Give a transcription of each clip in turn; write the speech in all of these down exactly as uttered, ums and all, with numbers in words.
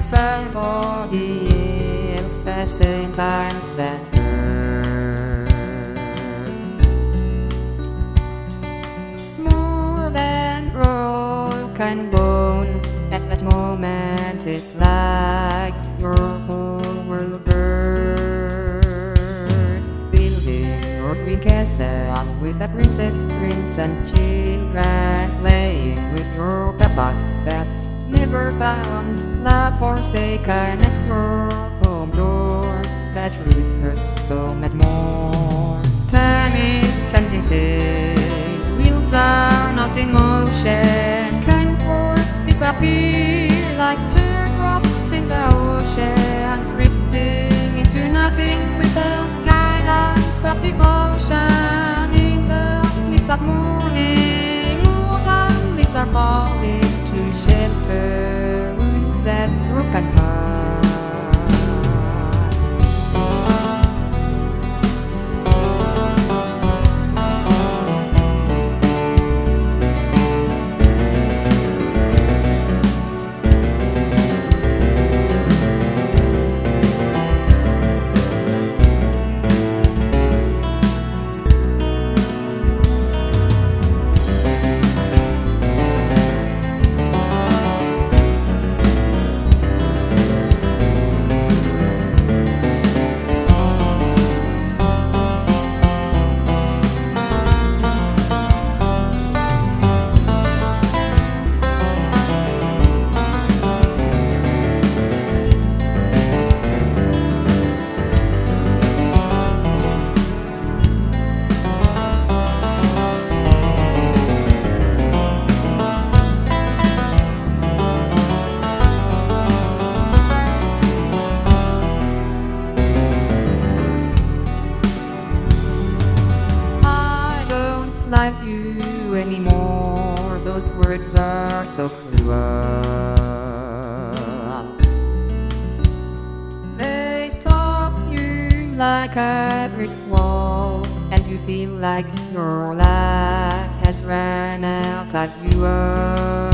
somebody else, the same times that hurts more than broken bones. At that moment it's like your whole world bursts, building your green castle with a princess, prince and children, playing with your puppets but never found. Love forsaken at your home door, that truth hurts so much more. Time is standing still, wheels are not in motion, kind words disappear like teardrops in the ocean, drifting into nothing without guidance of devotion. In the mist of morning, autumn leaves are falling to shelter wounds and broken hearts. Love you anymore, those words are so cruel. They stop you like a brick wall, and you feel like your life has run out of fuel.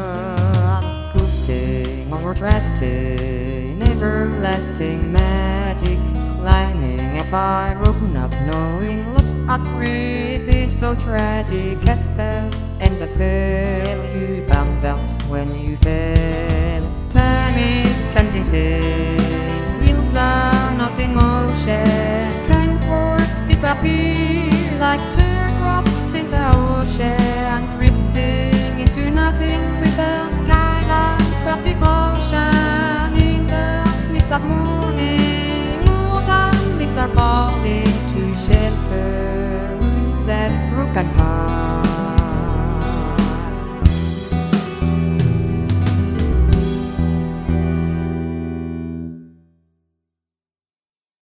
Putting or trusting, everlasting magic, climbing up a rope, not knowing lost at breath is so tragic. At fell and the spell you found out when you fell. Time is standing still, wheels are not in motion, kind words disappear like teardrops in the ocean, drifting into nothing without guidance of devotion. In the mist of moon